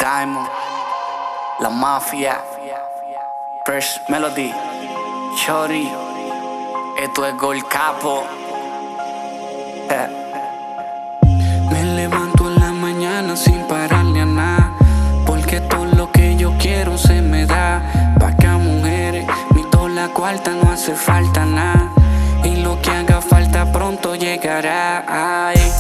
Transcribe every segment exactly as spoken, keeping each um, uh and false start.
Diamond, La Mafia, Fresh Melody, Shorty, esto es Gol Capo. eh. Me levanto en la mañana sin pararle a nada, porque todo lo que yo quiero se me da. Pa' que a mujeres, mi la cuarta no hace falta nada, y lo que haga falta pronto llegará. Ay,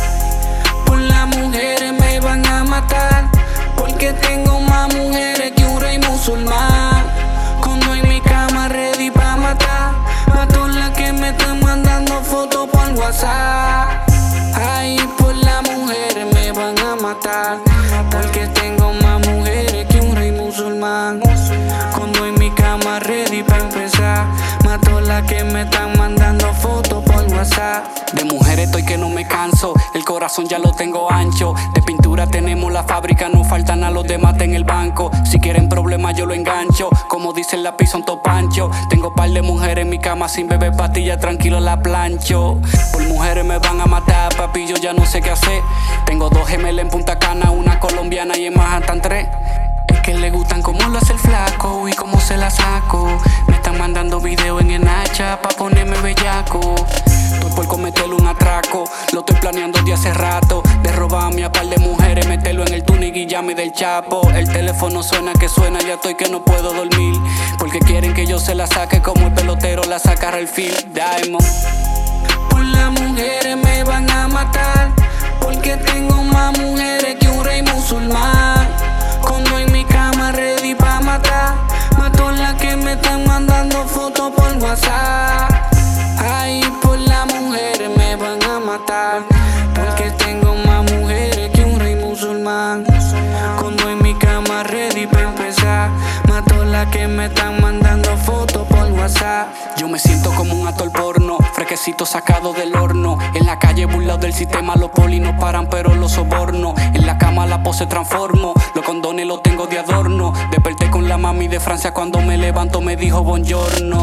por las mujeres me van a matar, porque tengo más mujeres que un rey musulmán. Cuando en mi cama ready pa' matar, mato las que me están mandando fotos por WhatsApp. Ay, por las mujeres me van a matar, porque tengo más mujeres que un rey musulmán. Cuando en mi cama ready pa' empezar, mato las que me están mandando fotos por WhatsApp. De mujeres estoy que no me canso, el corazón ya lo tengo ancho. De pintura tenemos la fábrica, no faltan a los demás en el banco. Si quieren problemas yo lo engancho, como dice el lápiz son topancho. Tengo par de mujeres en mi cama sin beber pastillas, tranquilo la plancho. Por mujeres me van a matar, papi, yo ya no sé qué hacer. Tengo dos gemelas en Punta Cana, una colombiana y en Manhattan tres. Es que le gustan cómo lo hace el flaco y cómo se la saco. Me están mandando videos en el Nacha pa' ponerme bellaco. Estoy por cometerle un atraco, lo estoy planeando de hace rato. De robarme a par de mujeres, meterlo en el túnel y llame del Chapo. El teléfono suena que suena, ya estoy que no puedo dormir, porque quieren que yo se la saque como el pelotero la saca al Field Diamond. Por las mujeres me van a matar, porque tengo más mujeres que un rey musulmán. Cuando en mi cama ready pa' matar, mato las que me están mandando fotos por WhatsApp. Ay, por las mujeres me van a matar, porque tengo más mujeres que un rey musulmán. Cuando en mi cama ready pa' empezar, mato las que me están mandando fotos por WhatsApp. Yo me siento como un actor porno, fresquecito sacado del horno. En la calle burlado del sistema, los polis no paran pero los soborno. En la cama la pose transformo, los condones los tengo de adorno. Desperté con la mami de Francia, cuando me levanto me dijo buongiorno.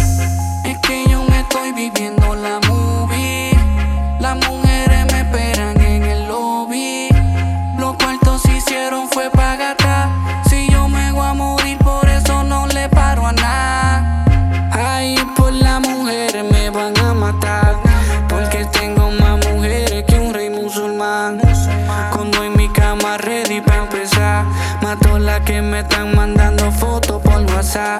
Es que yo me estoy viviendo la movie, las mujeres me esperan en el lobby. Los cuartos se hicieron fue pa' gastar, si yo me voy a morir por eso no le paro a nada. Ay, por las mujeres me van a matar, porque tengo más mujeres que un rey musulmán. Cuando en mi cama ready pa' empezar, mato las que me están mandando fotos por WhatsApp.